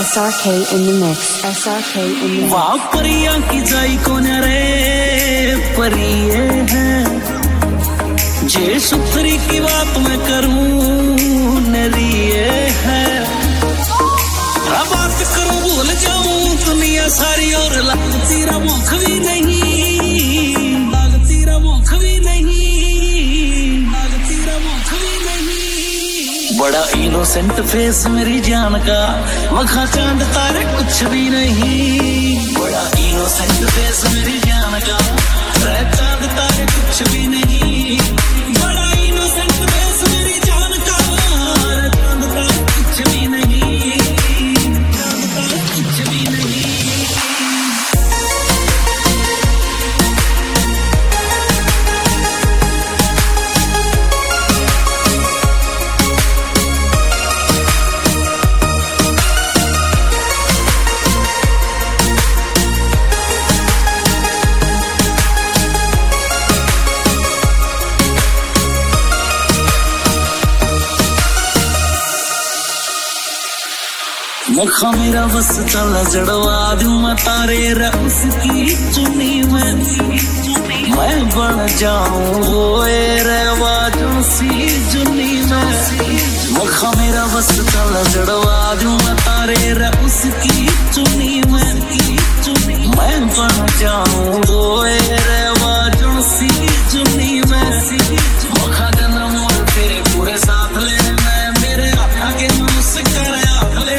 SRK in the mix. SRK in the mix. वाह परियां की जाई कौन रे परिये है जे सुथरी की बात मैं करूं नरिये है बात करूं भूल जाऊं दुनिया सारी और लगती रमुख भी नहीं लगती रमुख भी नहीं लगती रमुख भी नहीं बड़ा इनोसेंट फेस मेरी जान का मखा चांद तारे कुछ भी नहीं बड़ा इनोसेंट फेस मेरी जान का चांद तारे कुछ भी नहीं बड़ा इनोसेंट फेस मेरी जान का चांद तारे कुछ भी नहीं चांद तारे कुछ भी नहीं मखा मेरा बस चला जड़वा दूं मैं तारे रस की चुनी में मैं बन जाऊं वो रवाजों सी जुनी में मखा मेरा बस चला जड़वा दूं मैं तारे रस की चुनी में मैं बन जाऊं वो रवाजों सी जुनी में मखा जन्म और तेरे पूरे साथ ले मैं मेरे आखा के मुंह से कर आख ले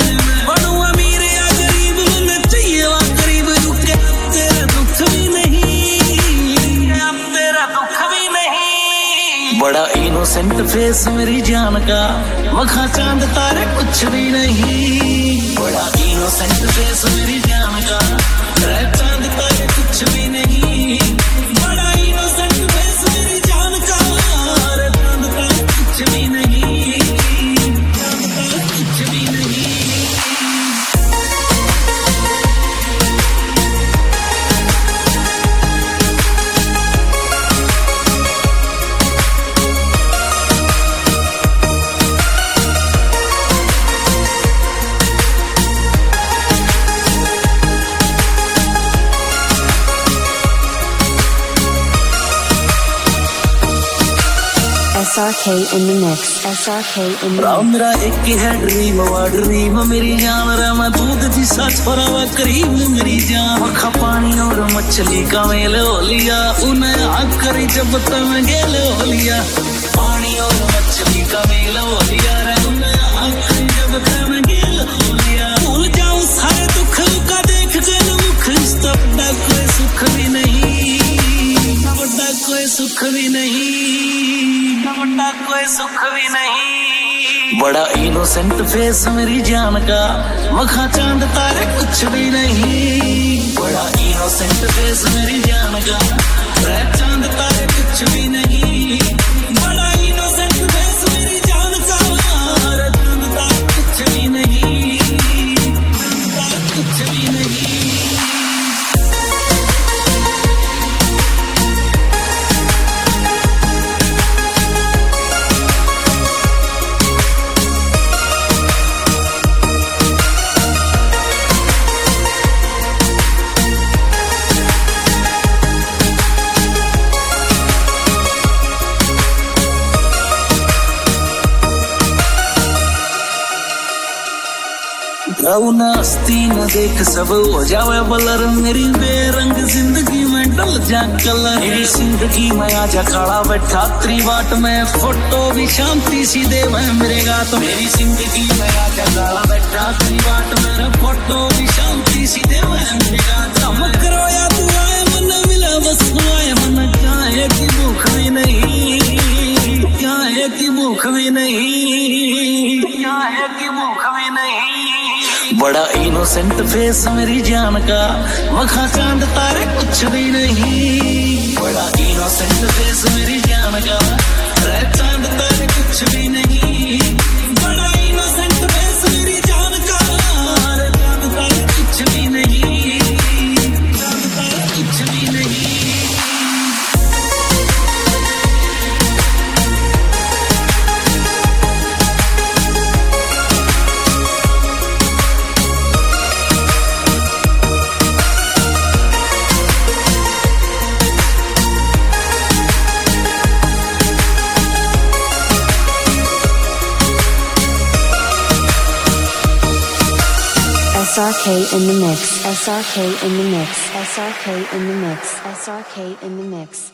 बड़ा इनोसेंट फेस मेरी जान का मखा चांद तारे कुछ भी नहीं बड़ा इनोसेंट फेस मेरी जान का चांद तारे कुछ भी नहीं बड़ा इनोसेंट फेस मेरी जान का चांद तारे कुछ भी नहीं चांद तारे कुछ भी नहीं SRK in the mix. SRK in the mix. मेरा एक ही है ड्रीम वा ड्रीम मेरी जान रे मैं दूध दी सच फरावा करीम मेरी जान मखा पानी और मछली का मेल हो लिया उन्हें आग करी जब तक गेल हो लिया पानी और मछली का मेल हो लिया रे उन्हें आग करी जब तक गेल हो लिया भूल जाऊं सारे दुख का देख के मुख तब तक कोई सुख भी नहीं तब तक कोई सुख भी नहीं बड़ा कोई सुख भी नहीं बड़ा इनोसेंट फेस मेरी जान का मखा चांद तारे कुछ भी नहीं बड़ा इनोसेंट फेस मेरी जान का चांद तारे कुछ भी नहीं बड़ा इनोसेंट फेस मेरी जान का चांद तारे कुछ भी नहीं चांद तारे कुछ भी नहीं आस्तीन देख सब हो जावे बलर मेरी बेरंग जिंदगी में डल जा कलर मेरी जिंदगी में आजा खड़ा बैठा त्रिवाट में फोटो भी शांति सी दे मैं मेरे गात मेरी जिंदगी में आजा खड़ा बैठा त्रिवाट मेरा फोटो भी शांति सी दे मैं मेरे गात करो या तू आए मन मिला बस आए मन क्या है कि भूख भी नहीं क्या है कि भूख भी नहीं क्या है कि भूख भी नहीं बड़ा इनोसेंट फेस मेरी जान का मखा चांद तारे कुछ भी नहीं बड़ा इनोसेंट फेस मेरी जान का चांद तारे कुछ भी नहीं बड़ा इनोसेंट फेस मेरी जान का चांद तारे कुछ भी नहीं चांद तारे कुछ भी नहीं SRK in the mix. SRK in the mix. SRK in the mix. SRK in the mix.